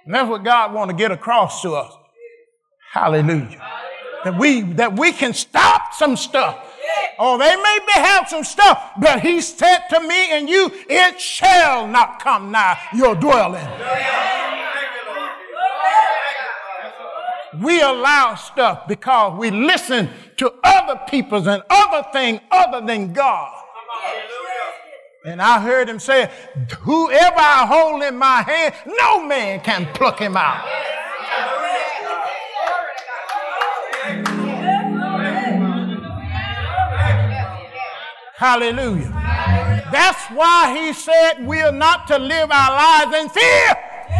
And that's what God wants to get across to us. Hallelujah. That we can stop some stuff. Oh, they may have some stuff, but he said to me and you, it shall not come nigh your dwelling. We allow stuff because we listen to other people's and other things other than God. And I heard him say, whoever I hold in my hand, no man can pluck him out. Hallelujah. That's why he said we are not to live our lives in fear.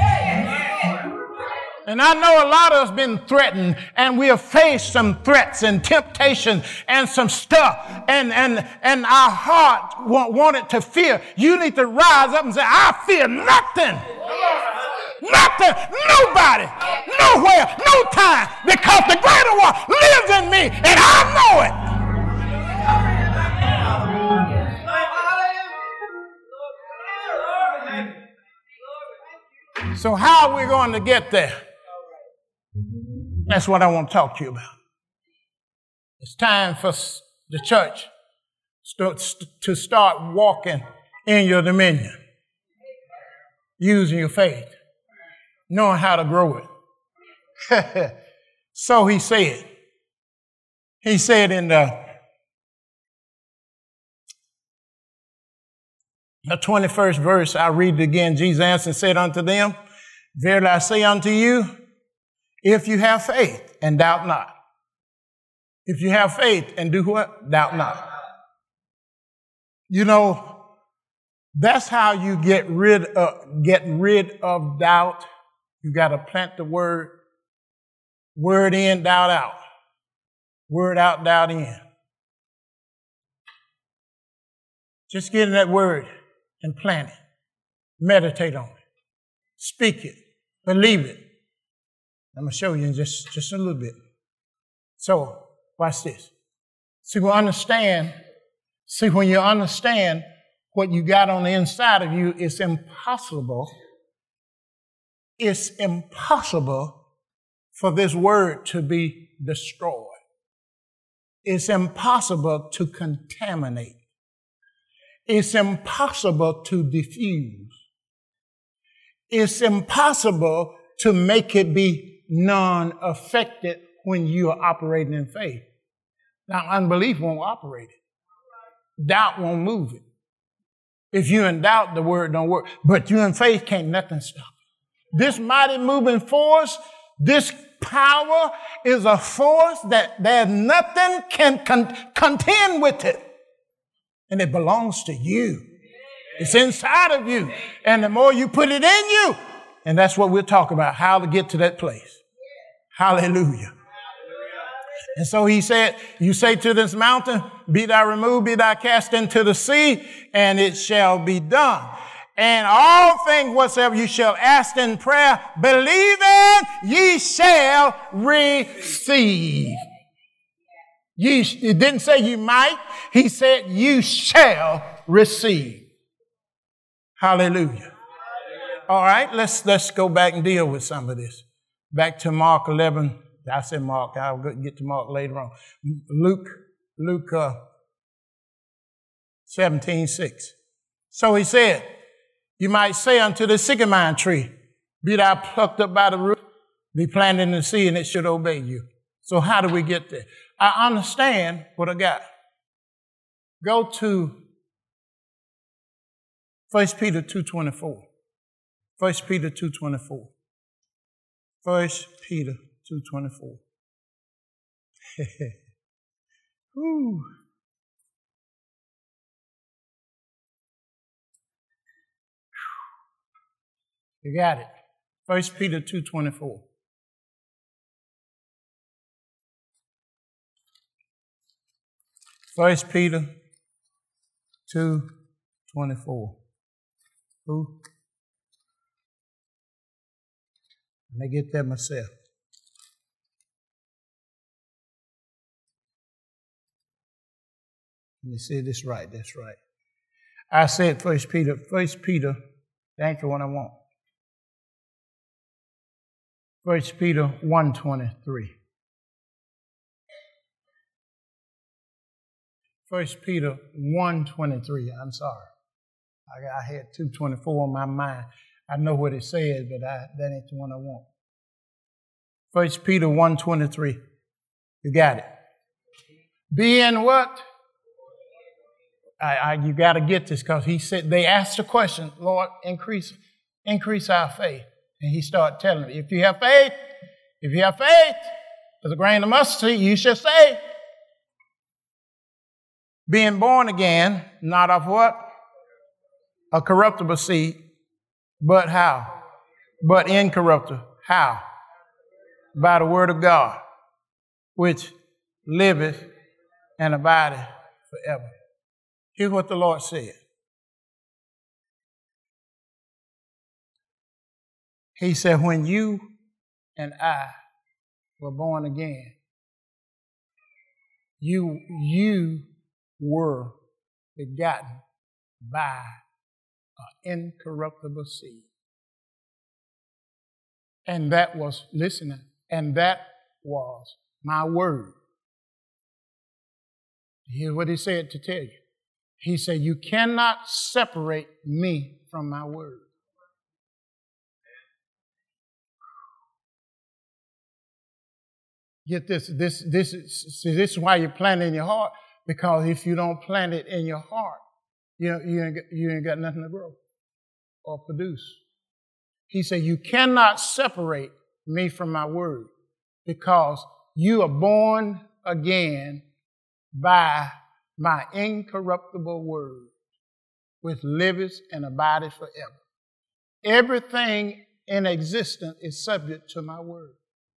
And I know a lot of us been threatened, and we have faced some threats and temptation and some stuff, and our heart wanted to fear. You need to rise up and say, I fear nothing. Nothing, nobody, nowhere, no time, because the greater one lives in me, and I know it. So how are we going to get there? That's what I want to talk to you about. It's time for the church to start walking in your dominion, using your faith, knowing how to grow it. So he said in the 21st verse, I read it again. Jesus answered and said unto them, verily I say unto you, if you have faith and doubt not. If you have faith and do what? Doubt not. You know, that's how you get rid of doubt. You got to plant the word in, doubt out. Word out, doubt in. Just get in that word and plant it. Meditate on it. Speak it. Believe it. I'm going to show you in just a little bit. So, watch this. See, when you understand what you got on the inside of you, it's impossible for this word to be destroyed. It's impossible to contaminate. It's impossible to diffuse. It's impossible to make it be non-affected when you are operating in faith. Now, unbelief won't operate it. Doubt won't move it. If you're in doubt, the word don't work. But you in faith, can't nothing stop it. This mighty moving force, this power is a force that there's nothing can contend with it. And it belongs to you. It's inside of you. And the more you put it in you, and that's what we'll talk about, how to get to that place. Hallelujah. And so he said, you say to this mountain, be thou removed, be thou cast into the sea, and it shall be done. And all things whatsoever you shall ask in prayer, believing ye shall receive. It didn't say you might. He said you shall receive. Hallelujah. All right, let's go back and deal with some of this. Back to Mark 11. I said Mark. I'll get to Mark later on. Luke 17:6. So he said, you might say unto the sycamore tree, be thou plucked up by the root, be planted in the sea, and it should obey you. So how do we get there? I understand what I got. Go to 1 Peter 2:24. 1 Peter 2:24. 1 Peter 2:24. Whew. You got it. 1 Peter 2:24. First Peter 2:24. Who? Let me get that myself. Let me say this right. That's right. I said 1 Peter. Thank you, what I want. 1 Peter 1:23. 1 Peter 1:23. I'm sorry. I had 2:24 on my mind. I know what it says, but that ain't the one I want. 1 Peter 1:23. You got it. Being what? You got to get this, because he said, they asked the question, Lord, increase our faith. And he started telling them, if you have faith, as a grain of mustard seed, you shall say, being born again, not of what? A corruptible seed, but how? But incorruptible. How? By the word of God, which liveth and abideth forever. Here's what the Lord said. He said, when you and I were born again, you were begotten by an incorruptible seed. And that was, listen, and that was my word. Here's what he said to tell you. He said, you cannot separate me from my word. Get this. This is why you plant it in your heart, because if you don't plant it in your heart, you ain't got nothing to grow or produce. He said, you cannot separate me from my word, because you are born again by my incorruptible word, which liveth and abideth forever. Everything in existence is subject to my word.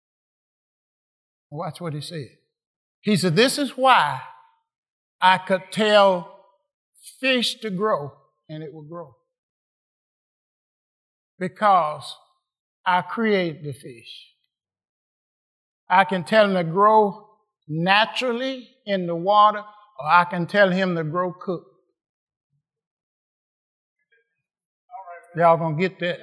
Watch what he said. He said, this is why I could tell fish to grow and it will grow. Because I created the fish. I can tell him to grow naturally in the water, or I can tell him to grow cooked. Y'all gonna get that?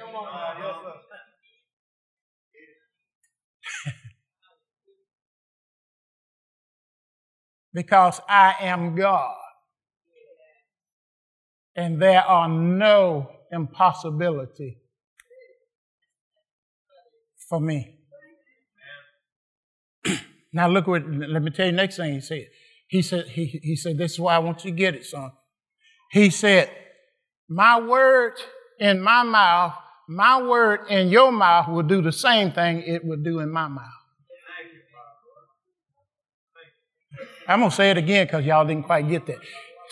Because I am God. And there are no impossibility for me. Now look what, let me tell you the next thing he said. He said, this is why I want you to get it, son. He said, my word in my mouth, my word in your mouth will do the same thing it will do in my mouth. I'm going to say it again because y'all didn't quite get that.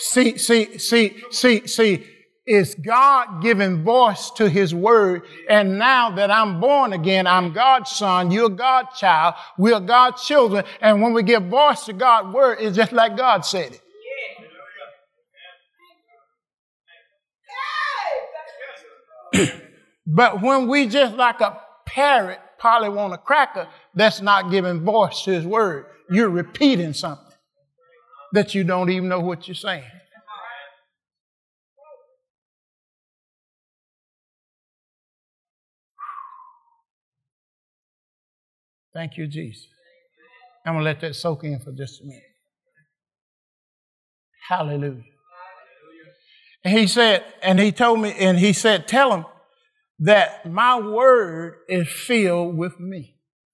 See, it's God giving voice to his word. And now that I'm born again, I'm God's son, you're God's child, we're God's children. And when we give voice to God's word, it's just like God said it. But when we just like a parrot probably want a cracker, that's not giving voice to his word. You're repeating something that you don't even know what you're saying. Thank you, Jesus. I'm going to let that soak in for just a minute. Hallelujah. And he said, and he told me, and he said, tell him that my word is filled with me.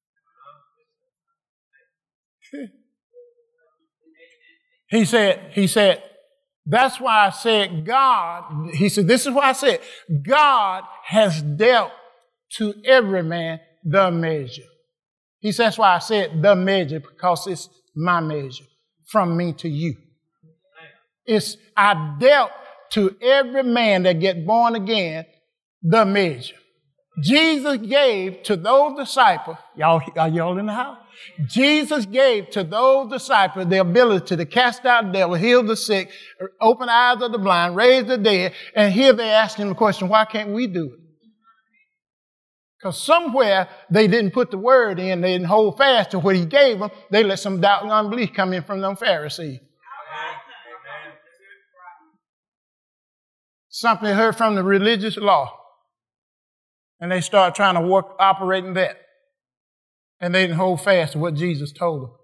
He said, that's why I said God, he said, this is why I said, God has dealt to every man the measure. He said, that's why I said the measure, because it's my measure from me to you. I dealt to every man that get born again the measure. Jesus gave to those disciples, are y'all in the house? Jesus gave to those disciples the ability to cast out the devil, heal the sick, open the eyes of the blind, raise the dead. And here they ask him the question, why can't we do it? Because somewhere they didn't put the word in, they didn't hold fast to what he gave them. They let some doubt and unbelief come in from them Pharisees. Something they heard from the religious law. And they start trying to operate in that. And they didn't hold fast to what Jesus told them.